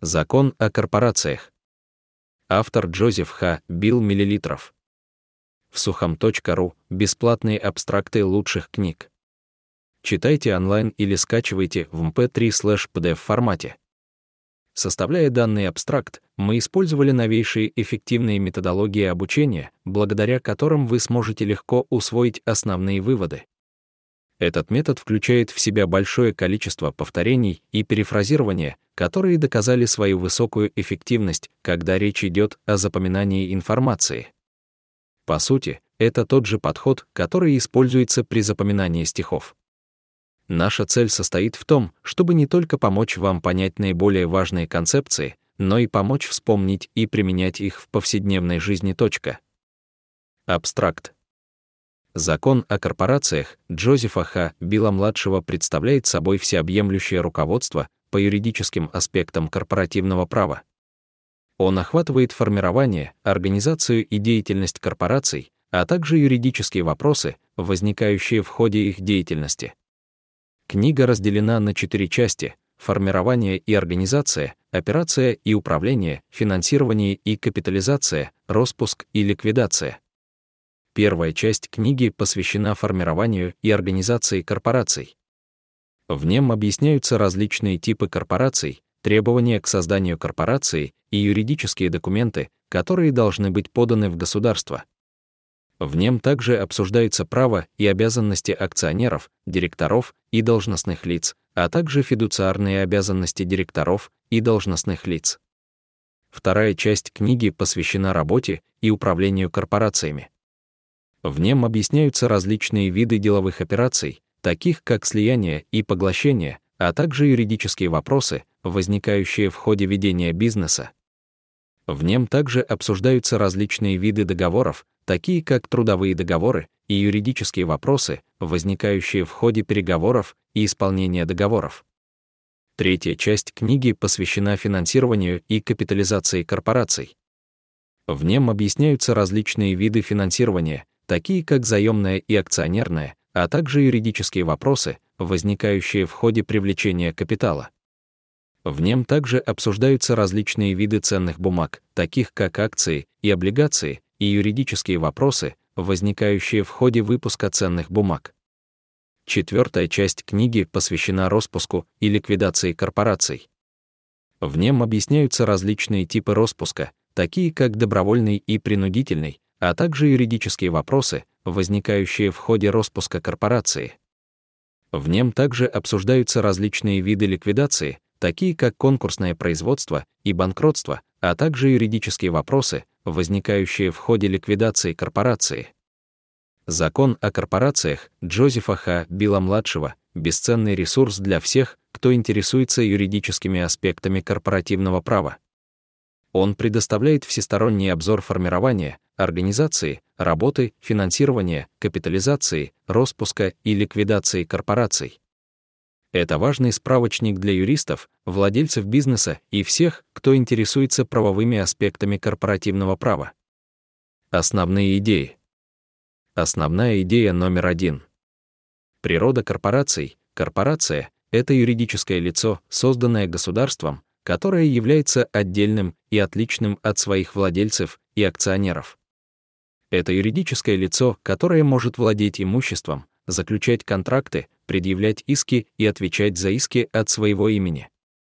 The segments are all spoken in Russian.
Закон о корпорациях. Автор Джозеф Х. Билл миллилитров. В сухом.ру бесплатные абстракты лучших книг. Читайте онлайн или скачивайте в mp3/pdf формате. Составляя данный абстракт, мы использовали новейшие эффективные методологии обучения, благодаря которым вы сможете легко усвоить основные выводы. Этот метод включает в себя большое количество повторений и перефразирования, которые доказали свою высокую эффективность, когда речь идет о запоминании информации. По сути, это тот же подход, который используется при запоминании стихов. Наша цель состоит в том, чтобы не только помочь вам понять наиболее важные концепции, но и помочь вспомнить и применять их в повседневной жизни. Абстракт. Закон о корпорациях Джозефа Х. Билла-младшего представляет собой всеобъемлющее руководство по юридическим аспектам корпоративного права. Он охватывает формирование, организацию и деятельность корпораций, а также юридические вопросы, возникающие в ходе их деятельности. Книга разделена на 4 части: формирование и организация, операция и управление, финансирование и капитализация, роспуск и ликвидация. Первая часть книги посвящена формированию и организации корпораций. В нем объясняются различные типы корпораций, требования к созданию корпорации и юридические документы, которые должны быть поданы в государство. В нем также обсуждаются права и обязанности акционеров, директоров и должностных лиц, а также фидуциарные обязанности директоров и должностных лиц. Вторая часть книги посвящена работе и управлению корпорациями. В нем объясняются различные виды деловых операций, таких как слияние и поглощение, а также юридические вопросы, возникающие в ходе ведения бизнеса. В нем также обсуждаются различные виды договоров, такие как трудовые договоры и юридические вопросы, возникающие в ходе переговоров и исполнения договоров. Третья часть книги посвящена финансированию и капитализации корпораций. В нем объясняются различные виды финансирования, такие как заемное и акционерное, а также юридические вопросы, возникающие в ходе привлечения капитала. В нем также обсуждаются различные виды ценных бумаг, таких как акции и облигации, и юридические вопросы, возникающие в ходе выпуска ценных бумаг. Четвертая часть книги посвящена роспуску и ликвидации корпораций. В нем объясняются различные типы роспуска, такие как добровольный и принудительный, а также юридические вопросы, возникающие в ходе роспуска корпорации. В нем также обсуждаются различные виды ликвидации, такие как конкурсное производство и банкротство, а также юридические вопросы, возникающие в ходе ликвидации корпорации. Закон о корпорациях Джозефа Х. Билла-младшего — бесценный ресурс для всех, кто интересуется юридическими аспектами корпоративного права. Он предоставляет всесторонний обзор формирования, организации, работы, финансирования, капитализации, роспуска и ликвидации корпораций. Это важный справочник для юристов, владельцев бизнеса и всех, кто интересуется правовыми аспектами корпоративного права. Основные идеи. Основная идея номер 1. Природа корпораций. Корпорация — это юридическое лицо, созданное государством, которое является отдельным и отличным от своих владельцев и акционеров. Это юридическое лицо, которое может владеть имуществом, заключать контракты, предъявлять иски и отвечать за иски от своего имени.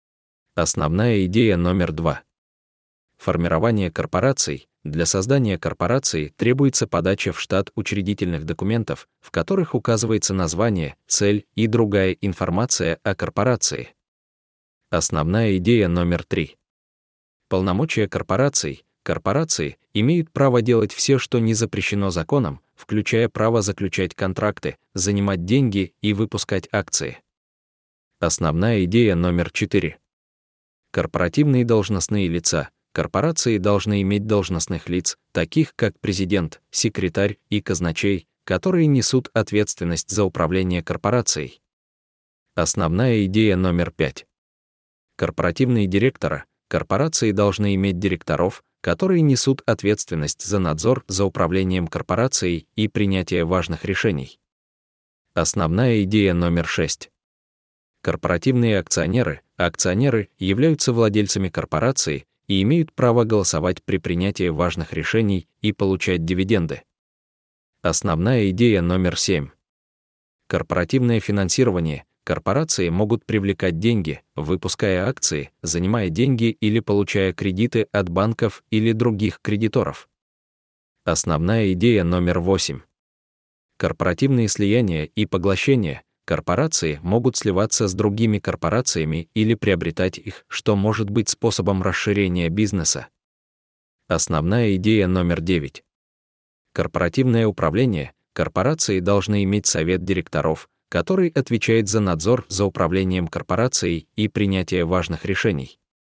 Основная идея номер 2. Формирование корпораций. Для создания корпорации требуется подача в штат учредительных документов, в которых указывается название, цель и другая информация о корпорации. Основная идея номер 3. Полномочия корпораций. Корпорации имеют право делать все, что не запрещено законом, включая право заключать контракты, занимать деньги и выпускать акции. Основная идея номер 4. Корпоративные должностные лица. Корпорации должны иметь должностных лиц, таких как президент, секретарь и казначей, которые несут ответственность за управление корпорацией. Основная идея номер 5. Корпоративные директора. Корпорации должны иметь директоров, которые несут ответственность за надзор за управлением корпорацией и принятие важных решений. Основная идея номер 6. Корпоративные акционеры. Акционеры являются владельцами корпорации и имеют право голосовать при принятии важных решений и получать дивиденды. Основная идея номер 7. Корпоративное финансирование. Корпорации могут привлекать деньги, выпуская акции, занимая деньги или получая кредиты от банков или других кредиторов. Основная идея номер 8. Корпоративные слияния и поглощения. Корпорации могут сливаться с другими корпорациями или приобретать их, что может быть способом расширения бизнеса. Основная идея номер 9. Корпоративное управление. Корпорации должны иметь совет директоров, который отвечает за надзор за управлением корпорацией и принятие важных решений.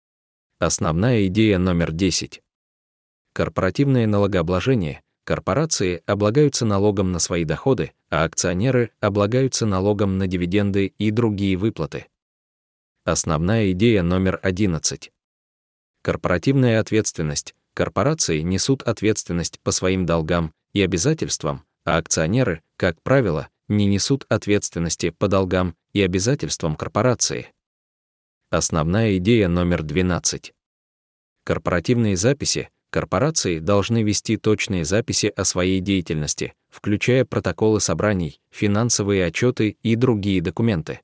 Основная идея номер 10. Корпоративное налогообложение. Корпорации облагаются налогом на свои доходы, а акционеры облагаются налогом на дивиденды и другие выплаты. Основная идея номер 11. Корпоративная ответственность. Корпорации несут ответственность по своим долгам и обязательствам, а акционеры, как правило, не несут ответственности по долгам и обязательствам корпорации. Основная идея номер 12. Корпоративные записи. Корпорации должны вести точные записи о своей деятельности, включая протоколы собраний, финансовые отчеты и другие документы.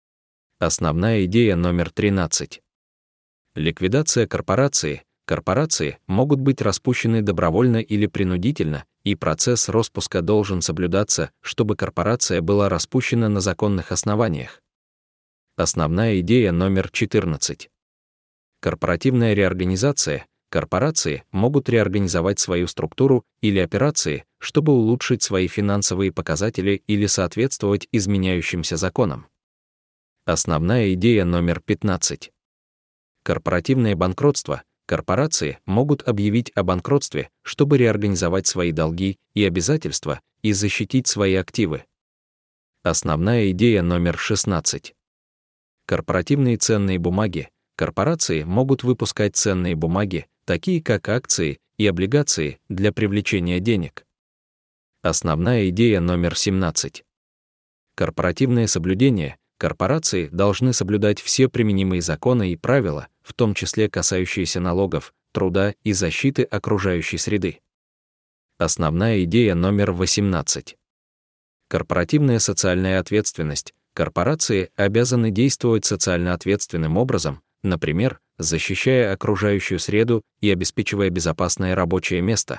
Основная идея номер 13. Ликвидация корпорации. Корпорации могут быть распущены добровольно или принудительно, и процесс распуска должен соблюдаться, чтобы корпорация была распущена на законных основаниях. Основная идея номер 14. Корпоративная реорганизация. Корпорации могут реорганизовать свою структуру или операции, чтобы улучшить свои финансовые показатели или соответствовать изменяющимся законам. Основная идея номер 15. Корпоративное банкротство. Корпорации могут объявить о банкротстве, чтобы реорганизовать свои долги и обязательства и защитить свои активы. Основная идея номер 16. Корпоративные ценные бумаги. Корпорации могут выпускать ценные бумаги, такие как акции и облигации, для привлечения денег. Основная идея номер 17. Корпоративное соблюдение. Корпорации должны соблюдать все применимые законы и правила, в том числе касающиеся налогов, труда и защиты окружающей среды. Основная идея номер 18. Корпоративная социальная ответственность. Корпорации обязаны действовать социально ответственным образом, например, защищая окружающую среду и обеспечивая безопасное рабочее место.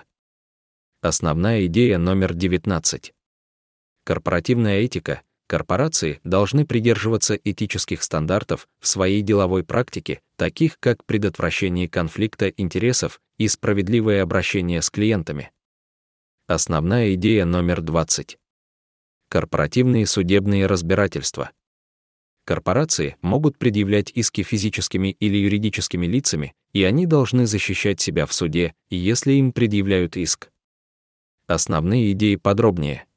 Основная идея номер 19. Корпоративная этика. Корпорации должны придерживаться этических стандартов в своей деловой практике, таких как предотвращение конфликта интересов и справедливое обращение с клиентами. Основная идея номер 20. Корпоративные судебные разбирательства. Корпорации могут предъявлять иски физическими или юридическими лицами, и они должны защищать себя в суде, если им предъявляют иск. Основные идеи подробнее.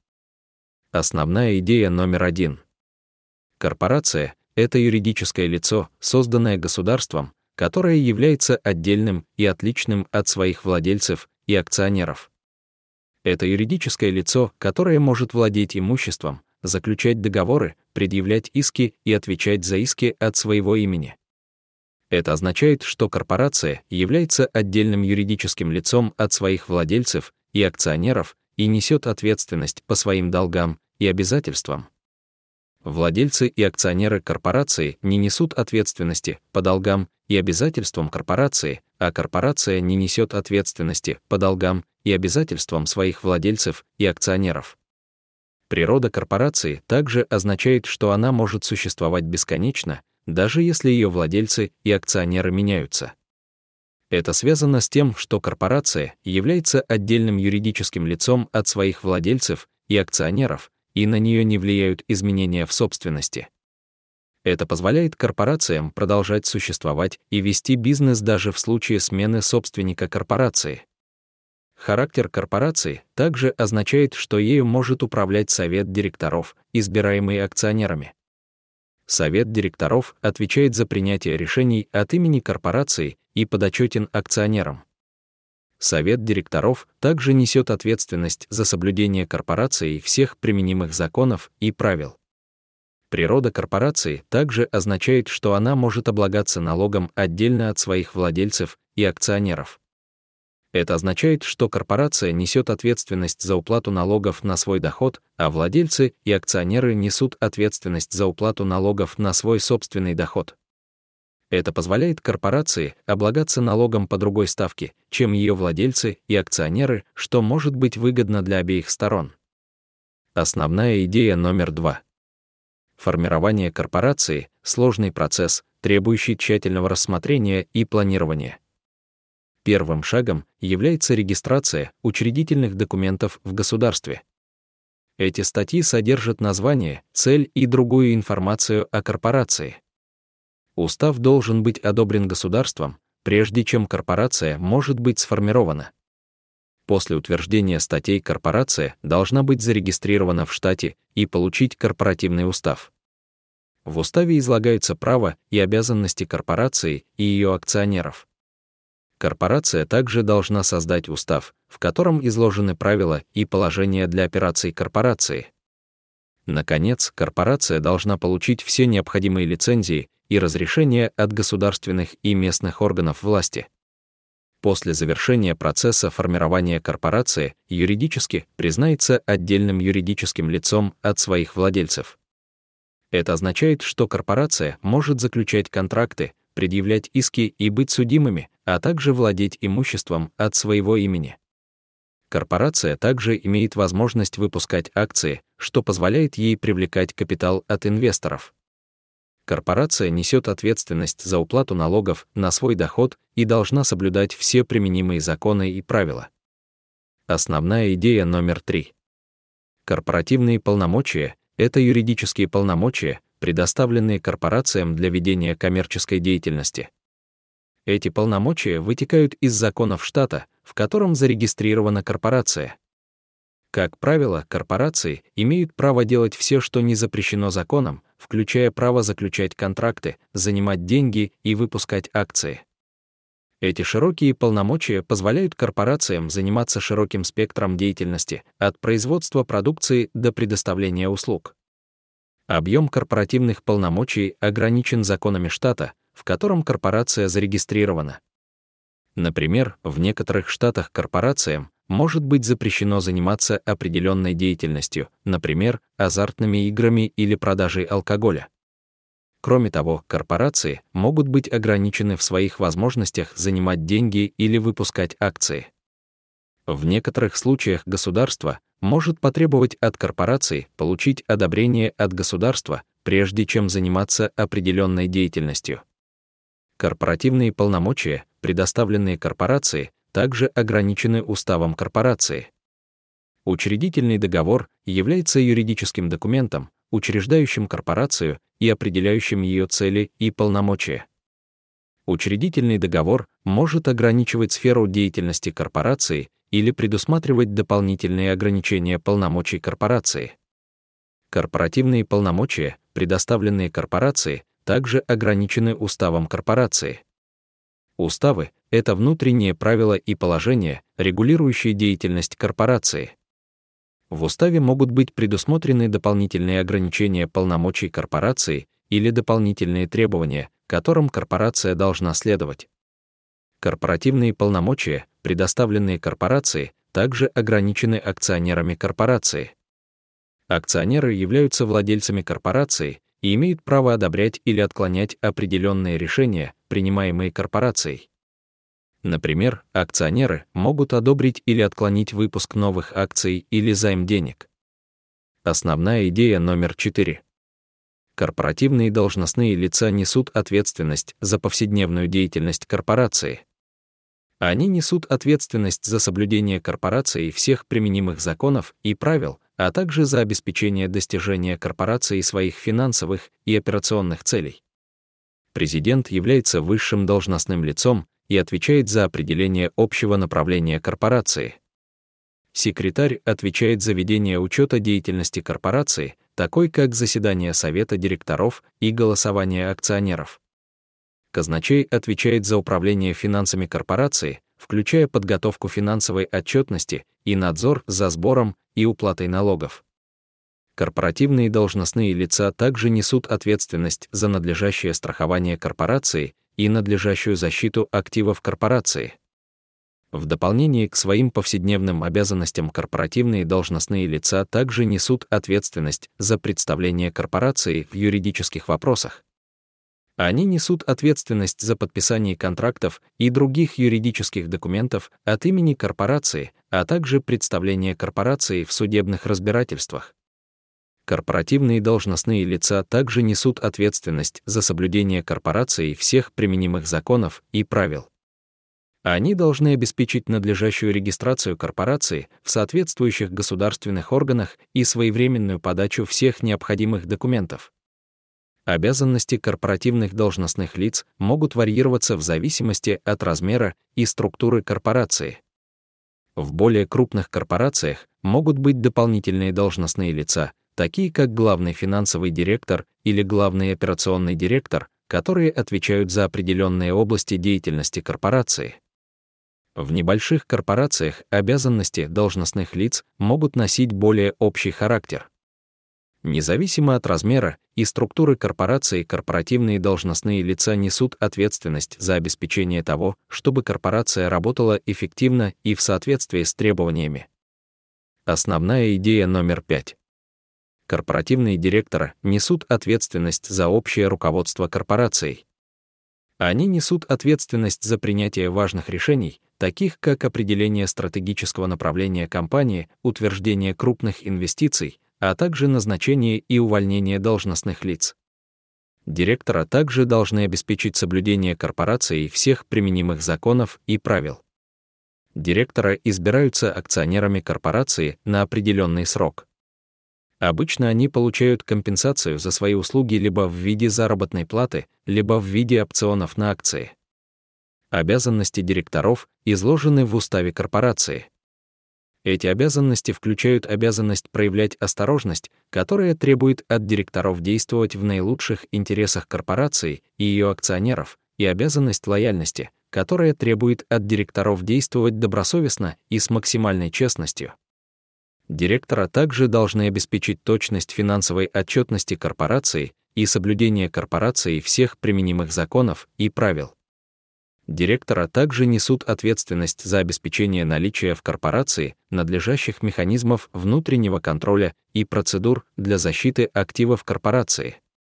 Основная идея номер 1. Корпорация — это юридическое лицо, созданное государством, которое является отдельным и отличным от своих владельцев и акционеров. Это юридическое лицо, которое может владеть имуществом, заключать договоры, предъявлять иски и отвечать за иски от своего имени. Это означает, что корпорация является отдельным юридическим лицом от своих владельцев и акционеров и несет ответственность по своим долгам и обязательствам. Владельцы и акционеры корпорации не несут ответственности по долгам и обязательствам корпорации, а корпорация не несет ответственности по долгам и обязательствам своих владельцев и акционеров. Природа корпорации также означает, что она может существовать бесконечно, даже если ее владельцы и акционеры меняются. Это связано с тем, что корпорация является отдельным юридическим лицом от своих владельцев и акционеров, и на нее не влияют изменения в собственности. Это позволяет корпорациям продолжать существовать и вести бизнес даже в случае смены собственника корпорации. Характер корпорации также означает, что ею может управлять совет директоров, избираемый акционерами. Совет директоров отвечает за принятие решений от имени корпорации и подотчетен акционерам. Совет директоров также несет ответственность за соблюдение корпорацией всех применимых законов и правил. Природа корпорации также означает, что она может облагаться налогом отдельно от своих владельцев и акционеров. Это означает, что корпорация несет ответственность за уплату налогов на свой доход, а владельцы и акционеры несут ответственность за уплату налогов на свой собственный доход. Это позволяет корпорации облагаться налогом по другой ставке, чем ее владельцы и акционеры, что может быть выгодно для обеих сторон. Основная идея номер 2. Формирование корпорации – сложный процесс, требующий тщательного рассмотрения и планирования. Первым шагом является регистрация учредительных документов в государстве. Эти статьи содержат название, цель и другую информацию о корпорации. Устав должен быть одобрен государством, прежде чем корпорация может быть сформирована. После утверждения статей корпорация должна быть зарегистрирована в штате и получить корпоративный устав. В уставе излагаются права и обязанности корпорации и ее акционеров. Корпорация также должна создать устав, в котором изложены правила и положения для операций корпорации. Наконец, корпорация должна получить все необходимые лицензии и разрешения от государственных и местных органов власти. После завершения процесса формирования корпорации юридически признается отдельным юридическим лицом от своих владельцев. Это означает, что корпорация может заключать контракты, предъявлять иски и быть судимыми, а также владеть имуществом от своего имени. Корпорация также имеет возможность выпускать акции, что позволяет ей привлекать капитал от инвесторов. Корпорация несет ответственность за уплату налогов на свой доход и должна соблюдать все применимые законы и правила. Основная идея номер 3. Корпоративные полномочия — это юридические полномочия, предоставленные корпорациям для ведения коммерческой деятельности. Эти полномочия вытекают из законов штата, в котором зарегистрирована корпорация. Как правило, корпорации имеют право делать все, что не запрещено законом, включая право заключать контракты, занимать деньги и выпускать акции. Эти широкие полномочия позволяют корпорациям заниматься широким спектром деятельности, от производства продукции до предоставления услуг. Объем корпоративных полномочий ограничен законами штата, в котором корпорация зарегистрирована. Например, в некоторых штатах корпорациям может быть запрещено заниматься определенной деятельностью, например, азартными играми или продажей алкоголя. Кроме того, корпорации могут быть ограничены в своих возможностях занимать деньги или выпускать акции. В некоторых случаях государство может потребовать от корпорации получить одобрение от государства, прежде чем заниматься определенной деятельностью. Корпоративные полномочия, предоставленные корпорации, также ограничены уставом корпорации. Учредительный договор является юридическим документом, учреждающим корпорацию и определяющим ее цели и полномочия. Учредительный договор может ограничивать сферу деятельности корпорации или предусматривать дополнительные ограничения полномочий корпорации. Корпоративные полномочия, предоставленные корпорации, также ограничены уставом корпорации. Уставы — это внутренние правила и положения, регулирующие деятельность корпорации. В уставе могут быть предусмотрены дополнительные ограничения полномочий корпорации или дополнительные требования, которым корпорация должна следовать. Корпоративные полномочия, предоставленные корпорации, также ограничены акционерами корпорации. Акционеры являются владельцами корпорации и имеют право одобрять или отклонять определенные решения, принимаемые корпорацией. Например, акционеры могут одобрить или отклонить выпуск новых акций или займ денег. Основная идея номер 4. Корпоративные должностные лица несут ответственность за повседневную деятельность корпорации. Они несут ответственность за соблюдение корпорацией всех применимых законов и правил, а также за обеспечение достижения корпорацией своих финансовых и операционных целей. Президент является высшим должностным лицом и отвечает за определение общего направления корпорации. Секретарь отвечает за ведение учета деятельности корпорации, такой как заседание совета директоров и голосование акционеров. Казначей отвечает за управление финансами корпорации, включая подготовку финансовой отчетности и надзор за сбором и уплатой налогов. Корпоративные должностные лица также несут ответственность за надлежащее страхование корпорации и надлежащую защиту активов корпорации. В дополнение к своим повседневным обязанностям корпоративные должностные лица также несут ответственность за представление корпорации в юридических вопросах. Они несут ответственность за подписание контрактов и других юридических документов от имени корпорации, а также представление корпорации в судебных разбирательствах. Корпоративные должностные лица также несут ответственность за соблюдение корпорацией всех применимых законов и правил. Они должны обеспечить надлежащую регистрацию корпорации в соответствующих государственных органах и своевременную подачу всех необходимых документов. Обязанности корпоративных должностных лиц могут варьироваться в зависимости от размера и структуры корпорации. В более крупных корпорациях могут быть дополнительные должностные лица, такие как главный финансовый директор или главный операционный директор, которые отвечают за определенные области деятельности корпорации. В небольших корпорациях обязанности должностных лиц могут носить более общий характер. Независимо от размера и структуры корпорации, корпоративные должностные лица несут ответственность за обеспечение того, чтобы корпорация работала эффективно и в соответствии с требованиями. Основная идея номер 5. Корпоративные директоры несут ответственность за общее руководство корпорацией. Они несут ответственность за принятие важных решений, таких как определение стратегического направления компании, утверждение крупных инвестиций, а также назначение и увольнение должностных лиц. Директора также должны обеспечить соблюдение корпорацией всех применимых законов и правил. Директора избираются акционерами корпорации на определенный срок. Обычно они получают компенсацию за свои услуги либо в виде заработной платы, либо в виде опционов на акции. Обязанности директоров изложены в уставе корпорации. Эти обязанности включают обязанность проявлять осторожность, которая требует от директоров действовать в наилучших интересах корпорации и ее акционеров, и обязанность лояльности, которая требует от директоров действовать добросовестно и с максимальной честностью. Директора также должны обеспечить точность финансовой отчетности корпорации и соблюдение корпорацией всех применимых законов и правил. Директора также несут ответственность за обеспечение наличия в корпорации надлежащих механизмов внутреннего контроля и процедур для защиты активов корпорации.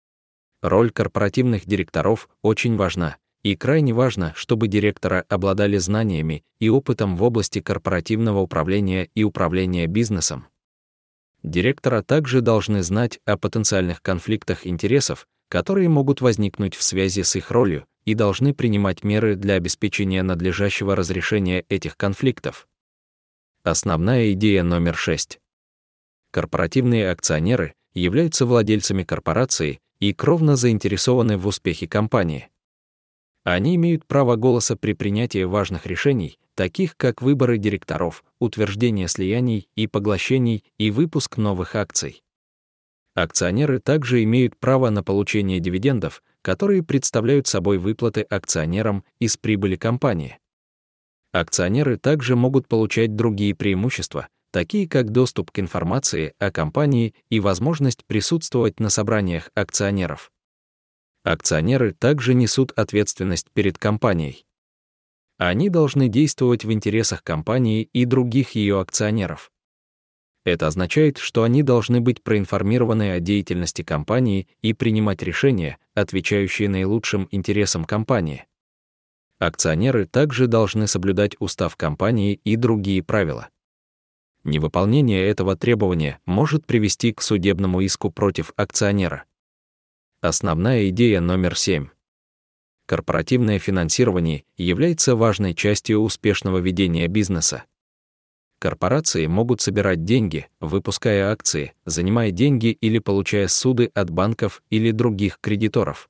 Роль корпоративных директоров очень важна, и крайне важно, чтобы директора обладали знаниями и опытом в области корпоративного управления и управления бизнесом. Директора также должны знать о потенциальных конфликтах интересов, которые могут возникнуть в связи с их ролью, и должны принимать меры для обеспечения надлежащего разрешения этих конфликтов. Основная идея номер 6. Корпоративные акционеры являются владельцами корпорации и кровно заинтересованы в успехе компании. Они имеют право голоса при принятии важных решений, таких как выборы директоров, утверждение слияний и поглощений и выпуск новых акций. Акционеры также имеют право на получение дивидендов, которые представляют собой выплаты акционерам из прибыли компании. Акционеры также могут получать другие преимущества, такие как доступ к информации о компании и возможность присутствовать на собраниях акционеров. Акционеры также несут ответственность перед компанией. Они должны действовать в интересах компании и других ее акционеров. Это означает, что они должны быть проинформированы о деятельности компании и принимать решения, отвечающие наилучшим интересам компании. Акционеры также должны соблюдать устав компании и другие правила. Невыполнение этого требования может привести к судебному иску против акционера. Основная идея номер 7. Корпоративное финансирование является важной частью успешного ведения бизнеса. Корпорации могут собирать деньги, выпуская акции, занимая деньги или получая суды от банков или других кредиторов.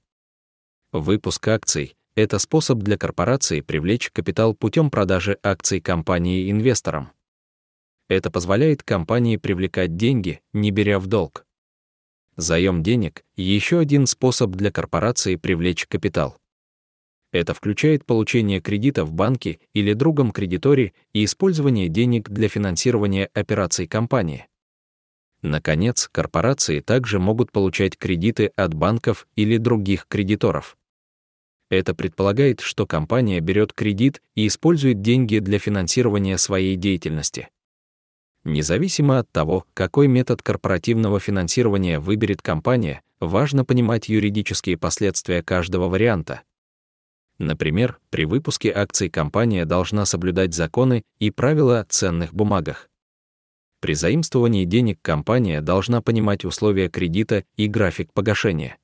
Выпуск акций — это способ для корпорации привлечь капитал путем продажи акций компании инвесторам. Это позволяет компании привлекать деньги, не беря в долг. Заем денег — еще один способ для корпорации привлечь капитал. Это включает получение кредита в банке или другом кредиторе и использование денег для финансирования операций компании. Наконец, корпорации также могут получать кредиты от банков или других кредиторов. Это предполагает, что компания берет кредит и использует деньги для финансирования своей деятельности. Независимо от того, какой метод корпоративного финансирования выберет компания, важно понимать юридические последствия каждого варианта. Например, при выпуске акций компания должна соблюдать законы и правила о ценных бумагах. При заимствовании денег компания должна понимать условия кредита и график погашения.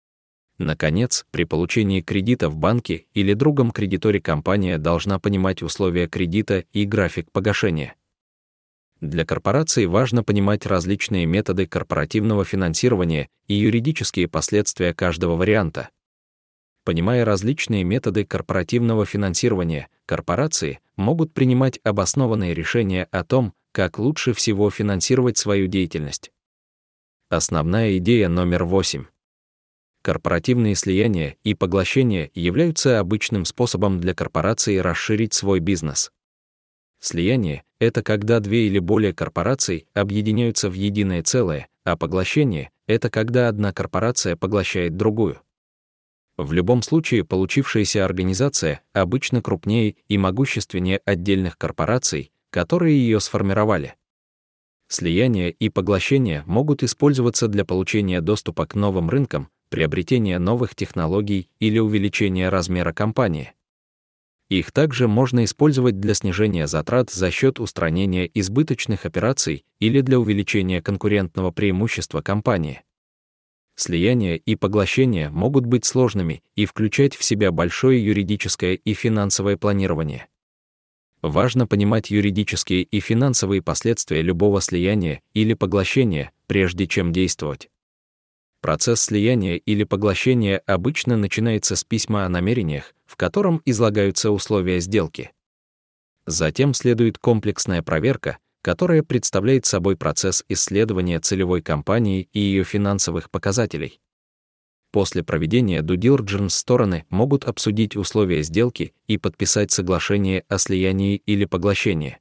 Наконец, при получении кредита в банке или другом кредиторе компания должна понимать условия кредита и график погашения. Для корпораций важно понимать различные методы корпоративного финансирования и юридические последствия каждого варианта. Понимая различные методы корпоративного финансирования, корпорации могут принимать обоснованные решения о том, как лучше всего финансировать свою деятельность. Основная идея номер 8. Корпоративные слияния и поглощения являются обычным способом для корпораций расширить свой бизнес. Слияние — это когда две или более корпораций объединяются в единое целое, а поглощение — это когда одна корпорация поглощает другую. В любом случае, получившаяся организация обычно крупнее и могущественнее отдельных корпораций, которые ее сформировали. Слияние и поглощение могут использоваться для получения доступа к новым рынкам, приобретения новых технологий или увеличения размера компании. Их также можно использовать для снижения затрат за счет устранения избыточных операций или для увеличения конкурентного преимущества компании. Слияние и поглощение могут быть сложными и включать в себя большое юридическое и финансовое планирование. Важно понимать юридические и финансовые последствия любого слияния или поглощения, прежде чем действовать. Процесс слияния или поглощения обычно начинается с письма о намерениях, в котором излагаются условия сделки. Затем следует комплексная проверка, которая представляет собой процесс исследования целевой компании и ее финансовых показателей. После проведения due diligence стороны могут обсудить условия сделки и подписать соглашение о слиянии или поглощении.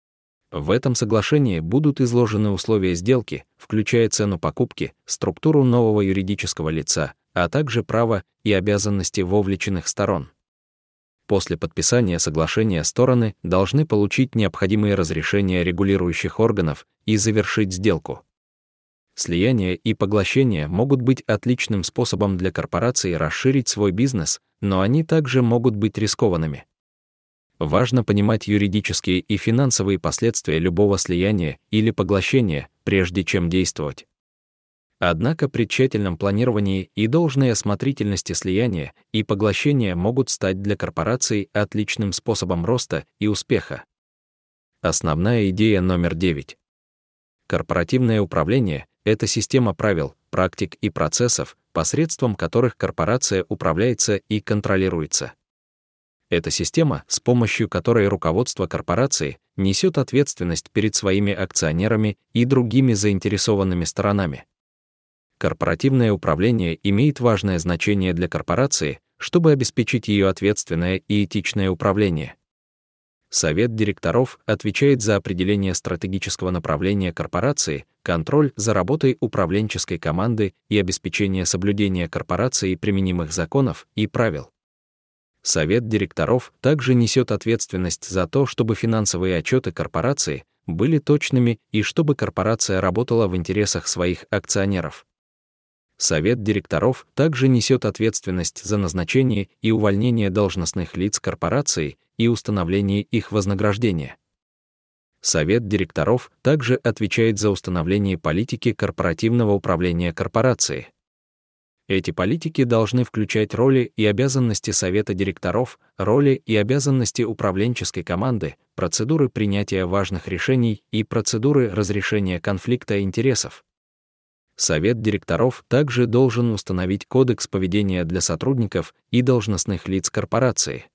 В этом соглашении будут изложены условия сделки, включая цену покупки, структуру нового юридического лица, а также права и обязанности вовлеченных сторон. После подписания соглашения стороны должны получить необходимые разрешения регулирующих органов и завершить сделку. Слияние и поглощение могут быть отличным способом для корпораций расширить свой бизнес, но они также могут быть рискованными. Важно понимать юридические и финансовые последствия любого слияния или поглощения, прежде чем действовать. Однако при тщательном планировании и должной осмотрительности слияния и поглощения могут стать для корпораций отличным способом роста и успеха. Основная идея номер 9. Корпоративное управление — это система правил, практик и процессов, посредством которых корпорация управляется и контролируется. Это система, с помощью которой руководство корпорации несет ответственность перед своими акционерами и другими заинтересованными сторонами. Корпоративное управление имеет важное значение для корпорации, чтобы обеспечить ее ответственное и этичное управление. Совет директоров отвечает за определение стратегического направления корпорации, контроль за работой управленческой команды и обеспечение соблюдения корпорацией применимых законов и правил. Совет директоров также несет ответственность за то, чтобы финансовые отчеты корпорации были точными и чтобы корпорация работала в интересах своих акционеров. Совет директоров также несет ответственность за назначение и увольнение должностных лиц корпорации и установление их вознаграждения. Совет директоров также отвечает за установление политики корпоративного управления корпорацией. Эти политики должны включать роли и обязанности совета директоров, роли и обязанности управленческой команды, процедуры принятия важных решений и процедуры разрешения конфликта интересов. Совет директоров также должен установить кодекс поведения для сотрудников и должностных лиц корпорации.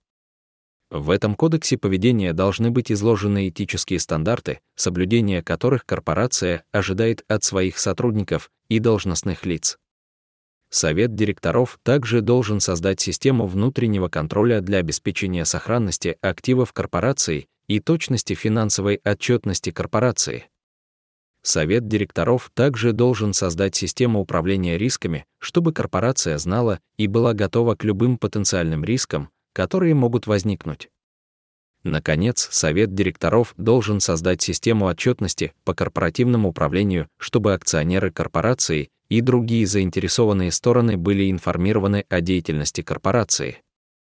В этом кодексе поведения должны быть изложены этические стандарты, соблюдение которых корпорация ожидает от своих сотрудников и должностных лиц. Совет директоров также должен создать систему внутреннего контроля для обеспечения сохранности активов корпорации и точности финансовой отчетности корпорации. Совет директоров также должен создать систему управления рисками, чтобы корпорация знала и была готова к любым потенциальным рискам, которые могут возникнуть. Наконец, совет директоров должен создать систему отчетности по корпоративному управлению, чтобы акционеры корпорации и другие заинтересованные стороны были информированы о деятельности корпорации.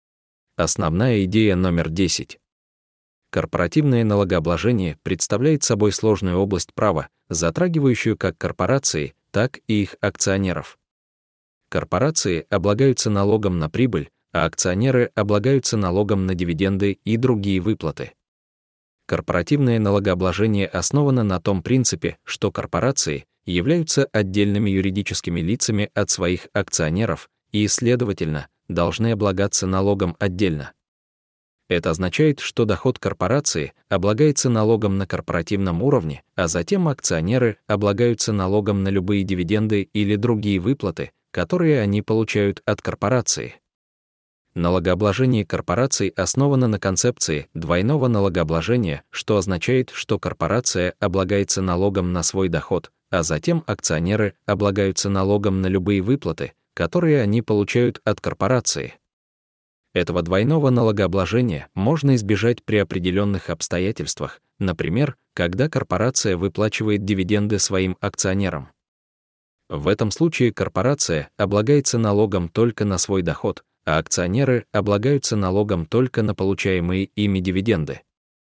Основная идея номер 10. Корпоративное налогообложение представляет собой сложную область права, затрагивающую как корпорации, так и их акционеров. Корпорации облагаются налогом на прибыль, а акционеры облагаются налогом на дивиденды и другие выплаты. Корпоративное налогообложение основано на том принципе, что корпорации являются отдельными юридическими лицами от своих акционеров и, следовательно, должны облагаться налогом отдельно. Это означает, что доход корпорации облагается налогом на корпоративном уровне, а затем акционеры облагаются налогом на любые дивиденды или другие выплаты, которые они получают от корпорации. Налогообложение корпораций основано на концепции двойного налогообложения, что означает, что корпорация облагается налогом на свой доход, а затем акционеры облагаются налогом на любые выплаты, которые они получают от корпорации. Этого двойного налогообложения можно избежать при определенных обстоятельствах, например, когда корпорация выплачивает дивиденды своим акционерам. В этом случае корпорация облагается налогом только на свой доход, а акционеры облагаются налогом только на получаемые ими дивиденды.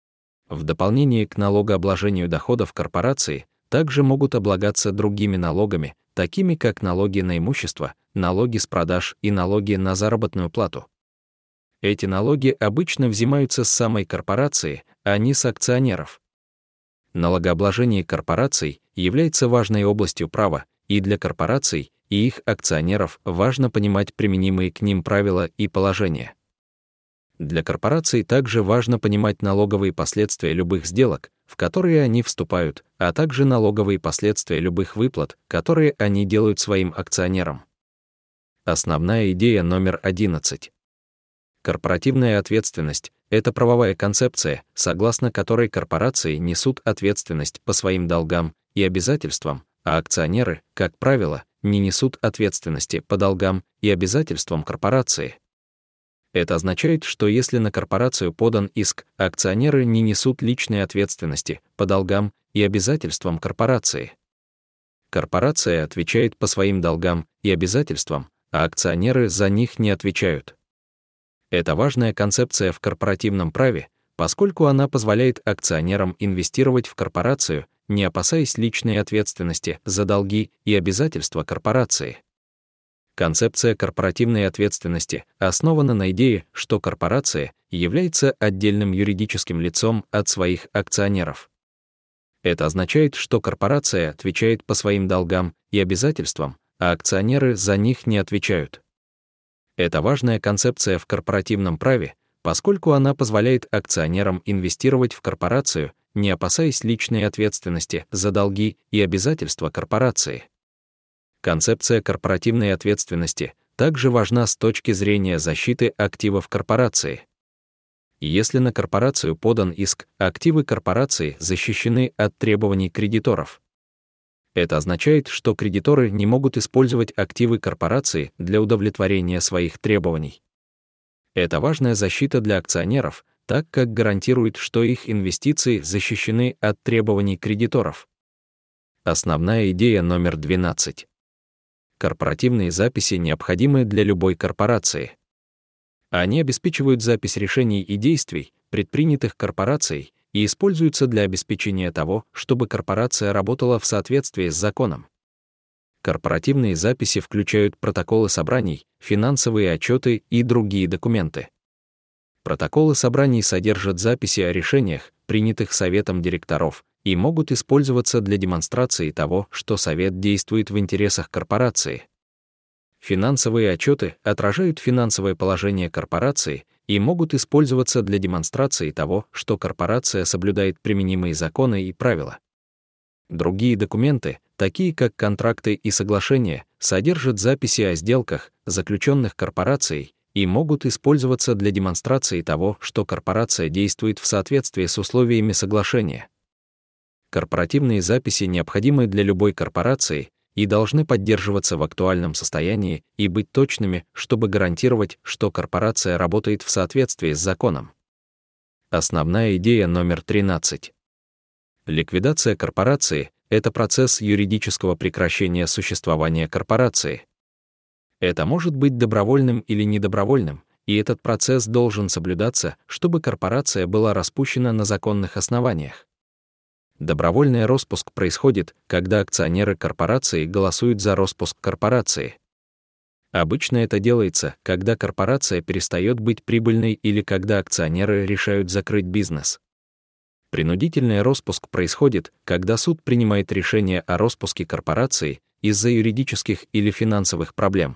В дополнение к налогообложению доходов корпорации также могут облагаться другими налогами, такими как налоги на имущество, налоги с продаж и налоги на заработную плату. Эти налоги обычно взимаются с самой корпорации, а не с акционеров. Налогообложение корпораций является важной областью права, и для корпораций и их акционеров важно понимать применимые к ним правила и положения. Для корпораций также важно понимать налоговые последствия любых сделок, в которые они вступают, а также налоговые последствия любых выплат, которые они делают своим акционерам. Основная идея номер 11. Корпоративная ответственность — это правовая концепция, согласно которой корпорации несут ответственность по своим долгам и обязательствам, а акционеры, как правило, не несут ответственности по долгам и обязательствам корпорации. Это означает, что если на корпорацию подан иск, акционеры не несут личной ответственности по долгам и обязательствам корпорации. Корпорация отвечает по своим долгам и обязательствам, а акционеры за них не отвечают. Это важная концепция в корпоративном праве, поскольку она позволяет акционерам инвестировать в корпорацию, не опасаясь личной ответственности за долги и обязательства корпорации. Концепция корпоративной ответственности основана на идее, что корпорация является отдельным юридическим лицом от своих акционеров. Это означает, что корпорация отвечает по своим долгам и обязательствам, а акционеры за них не отвечают. Это важная концепция в корпоративном праве, поскольку она позволяет акционерам инвестировать в корпорацию, не опасаясь личной ответственности за долги и обязательства корпорации. Концепция корпоративной ответственности также важна с точки зрения защиты активов корпорации. Если на корпорацию подан иск, активы корпорации защищены от требований кредиторов. Это означает, что кредиторы не могут использовать активы корпорации для удовлетворения своих требований. Это важная защита для акционеров, так как гарантирует, что их инвестиции защищены от требований кредиторов. Основная идея номер 12. Корпоративные записи необходимы для любой корпорации. Они обеспечивают запись решений и действий, предпринятых корпорацией, и используются для обеспечения того, чтобы корпорация работала в соответствии с законом. Корпоративные записи включают протоколы собраний, финансовые отчеты и другие документы. Протоколы собраний содержат записи о решениях, принятых Советом директоров, и могут использоваться для демонстрации того, что Совет действует в интересах корпорации. Финансовые отчеты отражают финансовое положение корпорации и могут использоваться для демонстрации того, что корпорация соблюдает применимые законы и правила. Другие документы, такие как контракты и соглашения, содержат записи о сделках, заключенных корпорацией, и могут использоваться для демонстрации того, что корпорация действует в соответствии с условиями соглашения. Корпоративные записи необходимы для любой корпорации и должны поддерживаться в актуальном состоянии и быть точными, чтобы гарантировать, что корпорация работает в соответствии с законом. Основная идея номер 13. Ликвидация корпорации — это процесс юридического прекращения существования корпорации. Это может быть добровольным или недобровольным, и этот процесс должен соблюдаться, чтобы корпорация была распущена на законных основаниях. Добровольный распуск происходит, когда акционеры корпорации голосуют за распуск корпорации. Обычно это делается, когда корпорация перестает быть прибыльной или когда акционеры решают закрыть бизнес. Принудительный распуск происходит, когда суд принимает решение о распуске корпорации из-за юридических или финансовых проблем.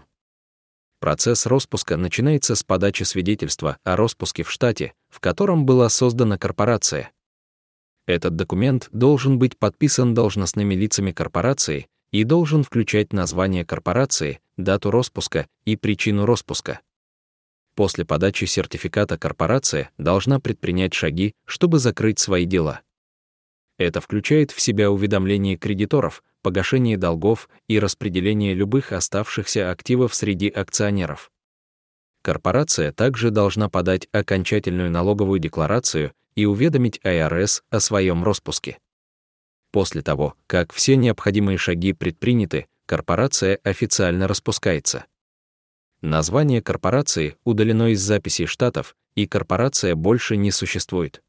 Процесс распуска начинается с подачи свидетельства о распуске в штате, в котором была создана корпорация. Этот документ должен быть подписан должностными лицами корпорации и должен включать название корпорации, дату распуска и причину распуска. После подачи сертификата корпорация должна предпринять шаги, чтобы закрыть свои дела. Это включает в себя уведомление кредиторов, погашение долгов и распределение любых оставшихся активов среди акционеров. Корпорация также должна подать окончательную налоговую декларацию и уведомить IRS о своем распуске. После того, как все необходимые шаги предприняты, корпорация официально распускается. Название корпорации удалено из записей штатов, и корпорация больше не существует.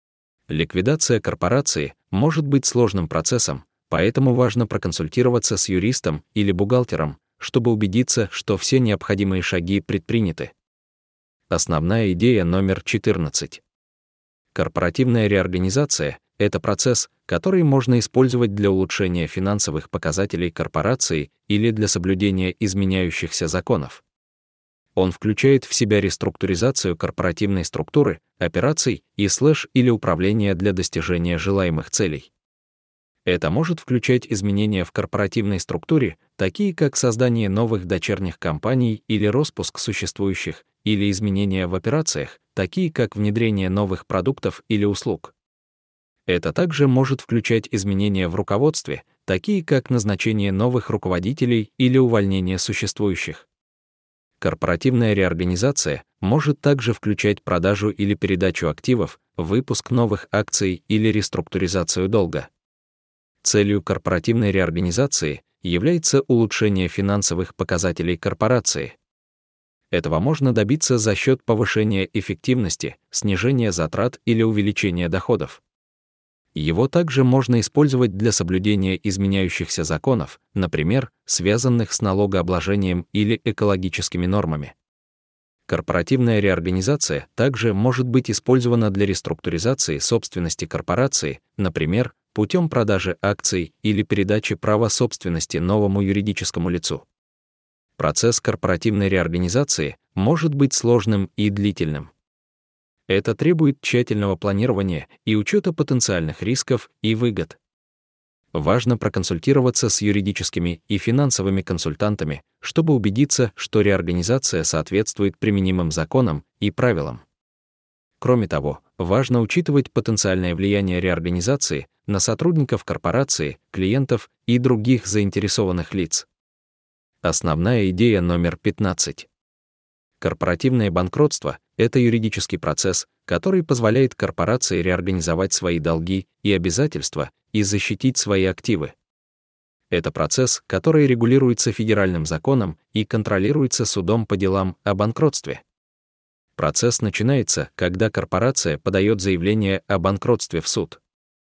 Ликвидация корпорации может быть сложным процессом, поэтому важно проконсультироваться с юристом или бухгалтером, чтобы убедиться, что все необходимые шаги предприняты. Основная идея номер 14. Корпоративная реорганизация — это процесс, который можно использовать для улучшения финансовых показателей корпорации или для соблюдения изменяющихся законов. Он включает в себя реструктуризацию корпоративной структуры, операций или управления для достижения желаемых целей. Это может включать изменения в корпоративной структуре, такие как создание новых дочерних компаний или распуск существующих, или изменения в операциях, такие как внедрение новых продуктов или услуг. Это также может включать изменения в руководстве, такие как назначение новых руководителей или увольнение существующих. Корпоративная реорганизация может также включать продажу или передачу активов, выпуск новых акций или реструктуризацию долга. Целью корпоративной реорганизации является улучшение финансовых показателей корпорации. Этого можно добиться за счет повышения эффективности, снижения затрат или увеличения доходов. Его также можно использовать для соблюдения изменяющихся законов, например, связанных с налогообложением или экологическими нормами. Корпоративная реорганизация также может быть использована для реструктуризации собственности корпорации, например, путем продажи акций или передачи права собственности новому юридическому лицу. Процесс корпоративной реорганизации может быть сложным и длительным. Это требует тщательного планирования и учета потенциальных рисков и выгод. Важно проконсультироваться с юридическими и финансовыми консультантами, чтобы убедиться, что реорганизация соответствует применимым законам и правилам. Кроме того, важно учитывать потенциальное влияние реорганизации на сотрудников корпорации, клиентов и других заинтересованных лиц. Основная идея номер 15. Корпоративное банкротство — это юридический процесс, который позволяет корпорации реорганизовать свои долги и обязательства и защитить свои активы. Это процесс, который регулируется федеральным законом и контролируется судом по делам о банкротстве. Процесс начинается, когда корпорация подает заявление о банкротстве в суд.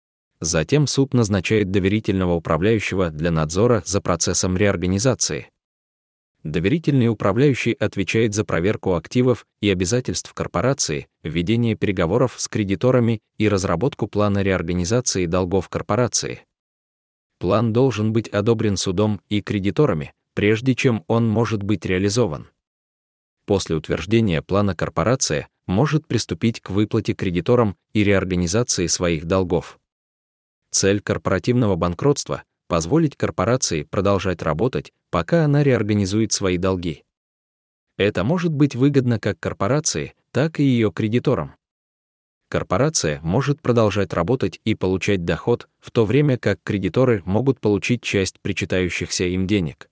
Затем суд назначает доверительного управляющего для надзора за процессом реорганизации. Доверительный управляющий отвечает за проверку активов и обязательств корпорации, ведение переговоров с кредиторами и разработку плана реорганизации долгов корпорации. План должен быть одобрен судом и кредиторами, прежде чем он может быть реализован. После утверждения плана корпорация может приступить к выплате кредиторам и реорганизации своих долгов. Цель корпоративного банкротства — позволить корпорации продолжать работать, пока она реорганизует свои долги. Это может быть выгодно как корпорации, так и ее кредиторам. Корпорация может продолжать работать и получать доход, в то время как кредиторы могут получить часть причитающихся им денег.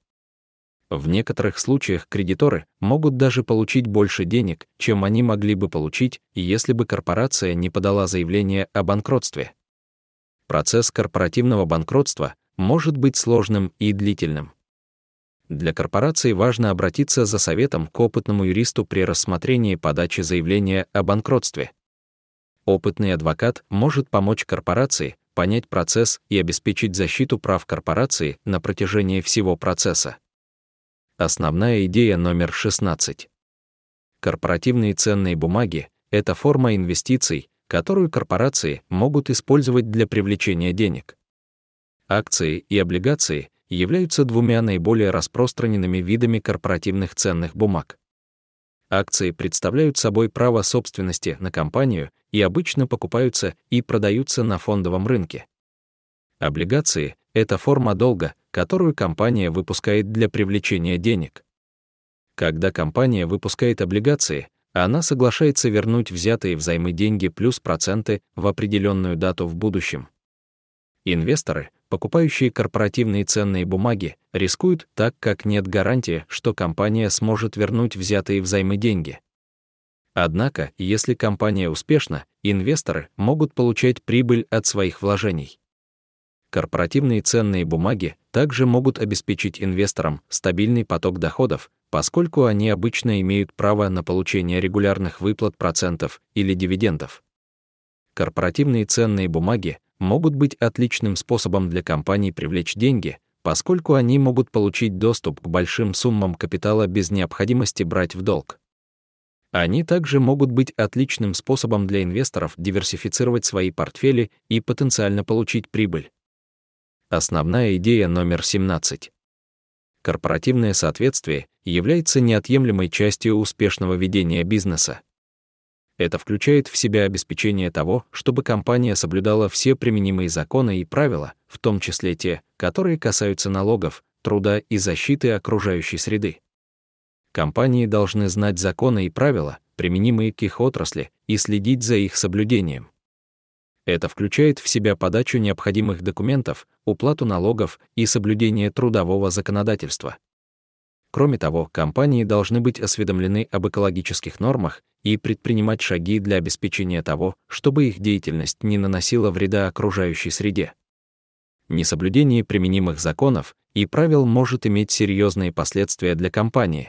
В некоторых случаях кредиторы могут даже получить больше денег, чем они могли бы получить, если бы корпорация не подала заявление о банкротстве. Процесс корпоративного банкротства может быть сложным и длительным. Для корпорации важно обратиться за советом к опытному юристу при рассмотрении подачи заявления о банкротстве. Опытный адвокат может помочь корпорации понять процесс и обеспечить защиту прав корпорации на протяжении всего процесса. Основная идея номер 16. Корпоративные ценные бумаги — это форма инвестиций, которую корпорации могут использовать для привлечения денег. Акции и облигации являются двумя наиболее распространенными видами корпоративных ценных бумаг. Акции представляют собой право собственности на компанию и обычно покупаются и продаются на фондовом рынке. Облигации — это форма долга, которую компания выпускает для привлечения денег. Когда компания выпускает облигации, она соглашается вернуть взятые взаймы деньги плюс проценты в определенную дату в будущем. Инвесторы, покупающие корпоративные ценные бумаги, рискуют, так как нет гарантии, что компания сможет вернуть взятые взаймы деньги. Однако, если компания успешна, инвесторы могут получать прибыль от своих вложений. Корпоративные ценные бумаги также могут обеспечить инвесторам стабильный поток доходов, поскольку они обычно имеют право на получение регулярных выплат процентов или дивидендов. Корпоративные ценные бумаги могут быть отличным способом для компаний привлечь деньги, поскольку они могут получить доступ к большим суммам капитала без необходимости брать в долг. Они также могут быть отличным способом для инвесторов диверсифицировать свои портфели и потенциально получить прибыль. Основная идея номер 17. Корпоративное соответствие является неотъемлемой частью успешного ведения бизнеса. Это включает в себя обеспечение того, чтобы компания соблюдала все применимые законы и правила, в том числе те, которые касаются налогов, труда и защиты окружающей среды. Компании должны знать законы и правила, применимые к их отрасли, и следить за их соблюдением. Это включает в себя подачу необходимых документов, уплату налогов и соблюдение трудового законодательства. Кроме того, компании должны быть осведомлены об экологических нормах и предпринимать шаги для обеспечения того, чтобы их деятельность не наносила вреда окружающей среде. Несоблюдение применимых законов и правил может иметь серьезные последствия для компании.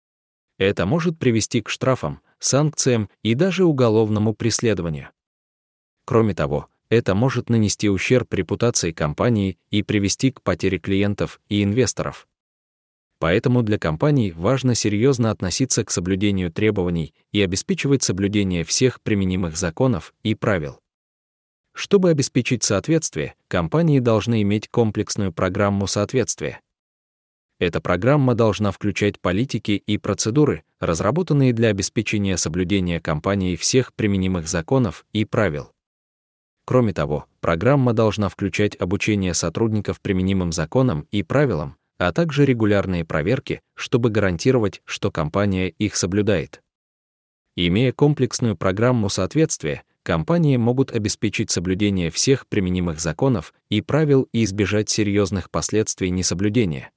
Это может привести к штрафам, санкциям и даже уголовному преследованию. Кроме того, это может нанести ущерб репутации компании и привести к потере клиентов и инвесторов. Поэтому для компаний важно серьезно относиться к соблюдению требований и обеспечивать соблюдение всех применимых законов и правил. Чтобы обеспечить соответствие, компании должны иметь комплексную программу соответствия. Эта программа должна включать политики и процедуры, разработанные для обеспечения соблюдения компанией всех применимых законов и правил. Кроме того, программа должна включать обучение сотрудников применимым законам и правилам, а также регулярные проверки, чтобы гарантировать, что компания их соблюдает. Имея комплексную программу соответствия, компании могут обеспечить соблюдение всех применимых законов и правил и избежать серьезных последствий несоблюдения.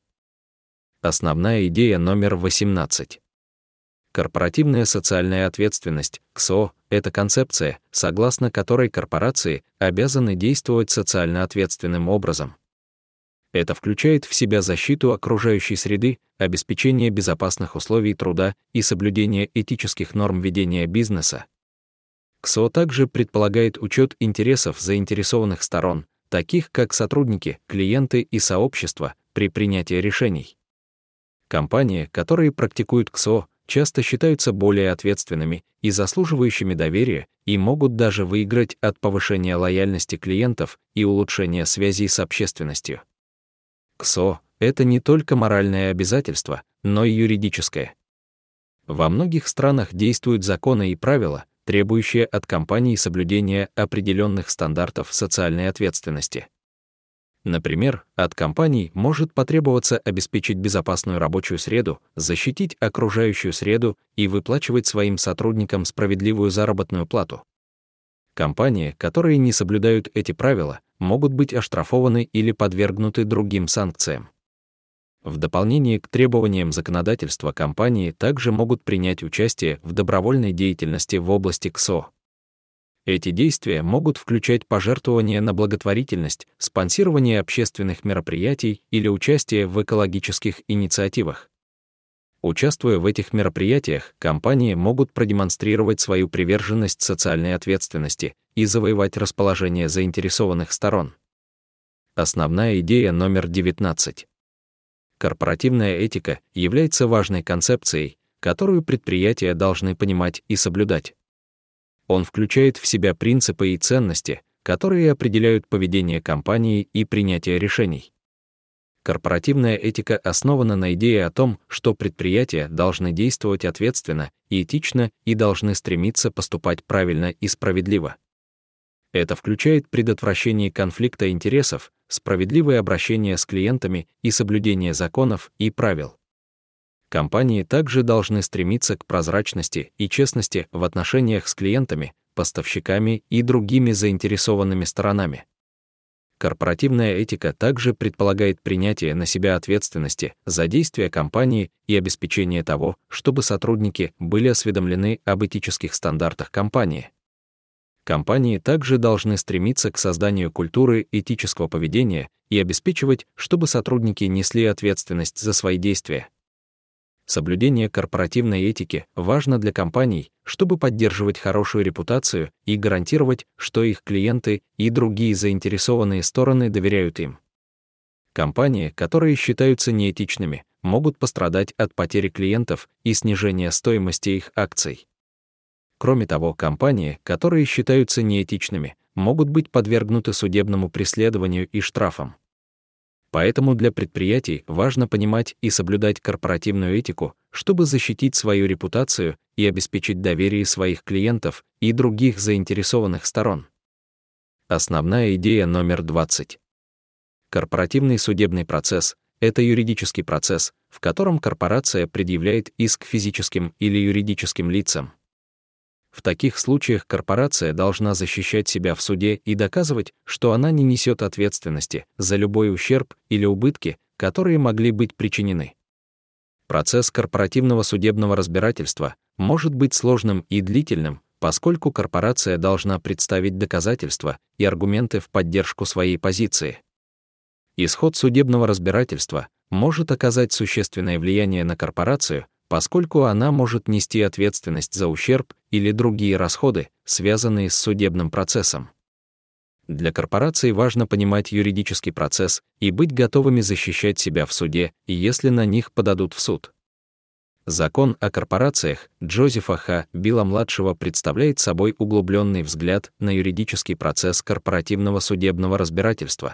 Основная идея номер 18. Корпоративная социальная ответственность, КСО, это концепция, согласно которой корпорации обязаны действовать социально ответственным образом. Это включает в себя защиту окружающей среды, обеспечение безопасных условий труда и соблюдение этических норм ведения бизнеса. КСО также предполагает учет интересов заинтересованных сторон, таких как сотрудники, клиенты и сообщества, при принятии решений. Компании, которые практикуют КСО, часто считаются более ответственными и заслуживающими доверия и могут даже выиграть от повышения лояльности клиентов и улучшения связей с общественностью. КСО — это не только моральное обязательство, но и юридическое. Во многих странах действуют законы и правила, требующие от компаний соблюдения определенных стандартов социальной ответственности. Например, от компаний может потребоваться обеспечить безопасную рабочую среду, защитить окружающую среду и выплачивать своим сотрудникам справедливую заработную плату. Компании, которые не соблюдают эти правила, могут быть оштрафованы или подвергнуты другим санкциям. В дополнение к требованиям законодательства компании также могут принять участие в добровольной деятельности в области КСО. Эти действия могут включать пожертвования на благотворительность, спонсирование общественных мероприятий или участие в экологических инициативах. Участвуя в этих мероприятиях, компании могут продемонстрировать свою приверженность социальной ответственности и завоевать расположение заинтересованных сторон. Основная идея номер 19. Корпоративная этика является важной концепцией, которую предприятия должны понимать и соблюдать. Он включает в себя принципы и ценности, которые определяют поведение компании и принятие решений. Корпоративная этика основана на идее о том, что предприятия должны действовать ответственно и этично и должны стремиться поступать правильно и справедливо. Это включает предотвращение конфликта интересов, справедливое обращение с клиентами и соблюдение законов и правил. Компании также должны стремиться к прозрачности и честности в отношениях с клиентами, поставщиками и другими заинтересованными сторонами. Корпоративная этика также предполагает принятие на себя ответственности за действия компании и обеспечение того, чтобы сотрудники были осведомлены об этических стандартах компании. Компании также должны стремиться к созданию культуры этического поведения и обеспечивать, чтобы сотрудники несли ответственность за свои действия. Соблюдение корпоративной этики важно для компаний, чтобы поддерживать хорошую репутацию и гарантировать, что их клиенты и другие заинтересованные стороны доверяют им. Компании, которые считаются неэтичными, могут пострадать от потери клиентов и снижения стоимости их акций. Кроме того, компании, которые считаются неэтичными, могут быть подвергнуты судебному преследованию и штрафам. Поэтому для предприятий важно понимать и соблюдать корпоративную этику, чтобы защитить свою репутацию и обеспечить доверие своих клиентов и других заинтересованных сторон. Основная идея номер 20. Корпоративный судебный процесс — это юридический процесс, в котором корпорация предъявляет иск физическим или юридическим лицам. В таких случаях корпорация должна защищать себя в суде и доказывать, что она не несет ответственности за любой ущерб или убытки, которые могли быть причинены. Процесс корпоративного судебного разбирательства может быть сложным и длительным, поскольку корпорация должна представить доказательства и аргументы в поддержку своей позиции. Исход судебного разбирательства может оказать существенное влияние на корпорацию, поскольку она может нести ответственность за ущерб или другие расходы, связанные с судебным процессом. Для корпораций важно понимать юридический процесс и быть готовыми защищать себя в суде, если на них подадут в суд. Закон о корпорациях Джозефа Х. Билла-младшего представляет собой углубленный взгляд на юридический процесс корпоративного судебного разбирательства.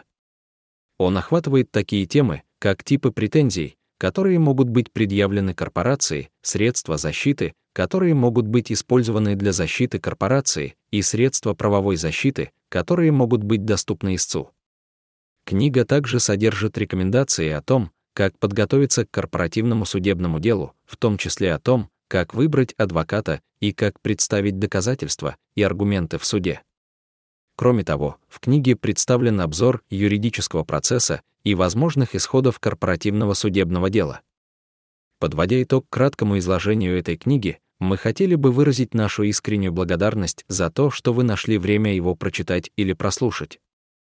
Он охватывает такие темы, как типы претензий, которые могут быть предъявлены корпорации, средства защиты, которые могут быть использованы для защиты корпорации, и средства правовой защиты, которые могут быть доступны истцу. Книга также содержит рекомендации о том, как подготовиться к корпоративному судебному делу, в том числе о том, как выбрать адвоката и как представить доказательства и аргументы в суде. Кроме того, в книге представлен обзор юридического процесса и возможных исходов корпоративного судебного дела. Подводя итог краткому изложению этой книги, мы хотели бы выразить нашу искреннюю благодарность за то, что вы нашли время его прочитать или прослушать.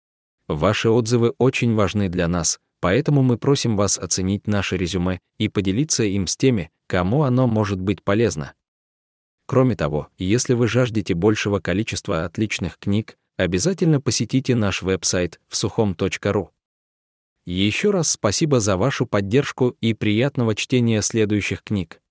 Ваши отзывы очень важны для нас, поэтому мы просим вас оценить наше резюме и поделиться им с теми, кому оно может быть полезно. Кроме того, если вы жаждете большего количества отличных книг, обязательно посетите наш веб-сайт всухом.ру. Еще раз спасибо за вашу поддержку и приятного чтения следующих книг.